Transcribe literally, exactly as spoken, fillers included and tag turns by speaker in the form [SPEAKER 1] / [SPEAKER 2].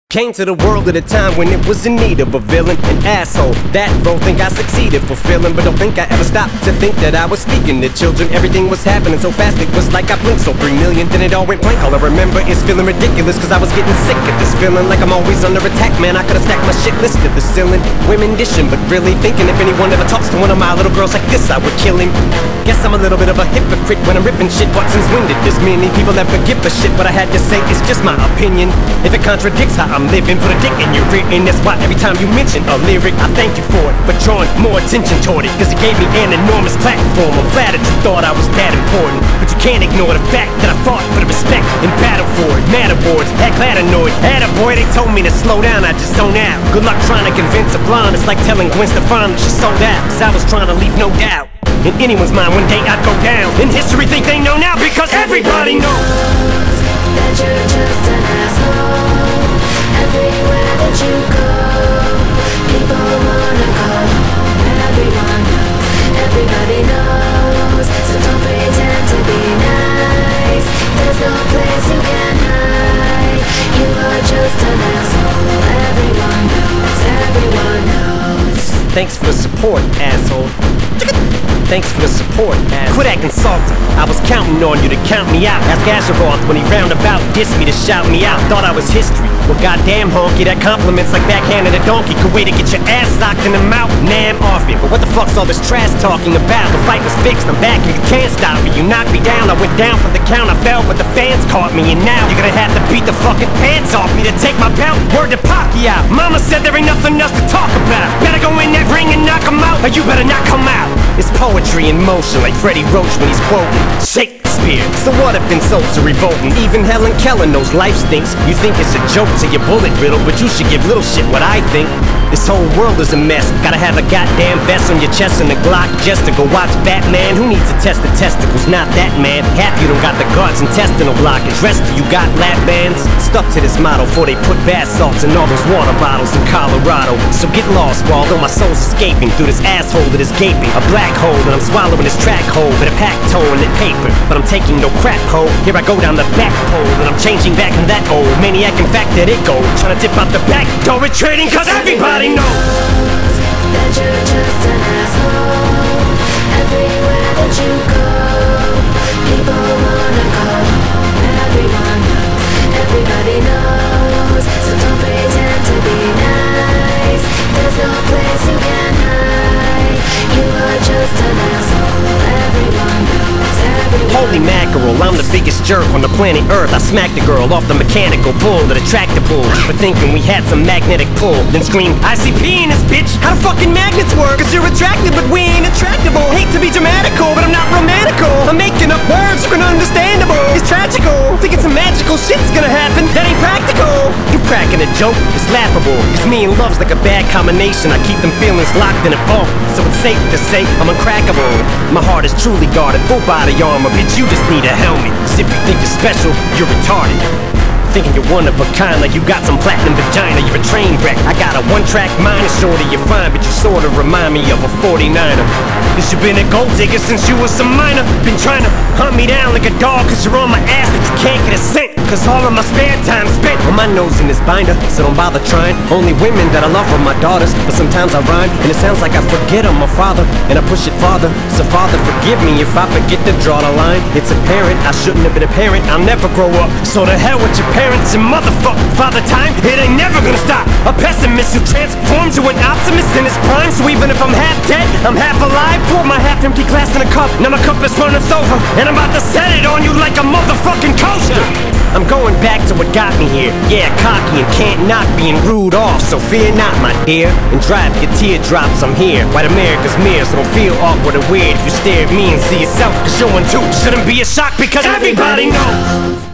[SPEAKER 1] Came to the world at a time when it was in need of a villain, an asshole. That role think I succeeded fulfilling, but don't think I ever stopped to think that I was speaking to children. Everything was happening so fast, it was like I blinked. So three million, then it all went blank. All I remember is feeling ridiculous, cause I was getting sick of this feeling like I'm always under attack. Man, I could've stacked my shit list to the ceiling. Women dishing, but really thinking if anyone ever talks to one of my little girls like this, I would kill him. Guess I'm a little bit of a hypocrite when I'm ripping shit, but since when did this many people ever give a shit? What I had to say is just my opinion. If it contradicts how I'm living, put a dick in your ear, and that's why every time you mention a lyric, I thank you for it, but drawing more attention toward it, cause it gave me an enormous platform. I'm flattered you thought I was that important, but you can't ignore the fact that I fought for the respect and battle for it. Mad awards, heck glad annoyed. Attaboy, they told me to slow down, I just zone out. Good luck trying to convince a blonde, it's like telling Gwen Stefani that she sold out, cause I was trying to leave no doubt in anyone's mind one day I'd go down. In history think they know now, because everybody knows
[SPEAKER 2] that you're just an asshole. Everywhere that you go, people wanna go home. Everyone knows, everybody knows. So don't pretend to be nice. There's no place you can hide. You are just an asshole. Everyone knows, everyone knows.
[SPEAKER 1] Thanks for the support, asshole. Thanks for the support, asshole. Quit acting salty, I was counting on you to count me out. Ask Azeroth when he roundabout dissed me to shout me out. Thought I was history, well goddamn honky, that compliments like backhanded a donkey. Could wait to get your ass socked in the mouth, nah I'm off it. But what the fuck's all this trash talking about? The fight was fixed, I'm back and you can't stop me. You knocked me down, I went down for the count, I fell but the fans caught me. And now you're gonna have to beat the fucking pants off me to take my belt. Word to Pacquiao, mama said there ain't nothing else to talk about. Better go in that ring and knock him out, or you better not come out. It's poetry in motion, like Freddie Roach when he's quoting Shakespeare. So what if insults are revolting? Even Helen Keller knows life stinks. You think it's a joke to your bullet riddle, but you should give little shit what I think. This whole world is a mess. Gotta have a goddamn vest on your chest and a Glock just to go watch Batman. Who needs to test the testicles? Not that man. Half you don't got the guards intestinal blockage. Rest of you got lap bands. Stuck to this motto before they put bath salts in all those water bottles in Colorado. So get lost, while although my soul's escaping through this asshole that is gaping. A black hole and I'm swallowing this track hole with a pack toe in the paper. But I'm taking no crap hole. Here I go down the back pole and I'm changing back into that old maniac. In fact that it go trying to dip out the back door retreating, cause everybody knows
[SPEAKER 2] that you're just an asshole. Everywhere that you go, people wanna go home. Everyone knows, everybody knows. So don't pretend to be nice. There's no place you can hide. You are just an asshole. Everyone knows, everyone
[SPEAKER 1] Holy mackerel, I'm the biggest jerk on the planet Earth. I smacked a girl off the mechanical bull that attracted bull for thinking we had some magnetic pull. Then screamed, I C P in this bitch. How do fucking magnets work? Cause you're attracted but we ain't attractable. Hate to be dramatical, but I'm not romantical. I'm making up words so understandable. It's tragical, thinking some magical shit's gonna happen. That ain't practical. You cracking a joke, it's laughable. Cause me and love's like a bad combination. I keep them feelings locked in a vault, so it's safe to say I'm uncrackable. My heart is truly guarded, full body armor. Bitch, you just need a helmet. Cause if you think you're special, you're retarded. Thinking you're one of a kind, like you got some platinum vagina. You're a train wreck. I got a one-track mind, and shorty you're fine, but you sorta remind me of a forty-niner. Cause you been a gold digger since you was a minor. Been trying to hunt me down like a dog, cause you're on my ass, but you can't get a cent. Cause all of my spare time spent on my nose in this binder, so don't bother trying. Only women that I love are my daughters, but sometimes I rhyme, and it sounds like I forget I'm a father, and I push it farther. So father, forgive me if I forget to draw the line. It's apparent I shouldn't have been a parent. I'll never grow up, so to hell with your parents and motherfuck father time. It ain't never gonna stop. A pessimist who transforms to an optimist in his prime. So even if I'm half dead, I'm half alive. Pour my half-empty glass in a cup, now my cup is runneth over, and I'm about to set it on you like a motherfucking coaster. I'm going back to what got me here. Yeah, cocky and can't knock being rude off. So fear not, my dear, and drive your teardrops. I'm here, white America's mirror, so don't feel awkward or weird if you stare at me and see yourself. Cause you're one too shouldn't be a shock, because everybody knows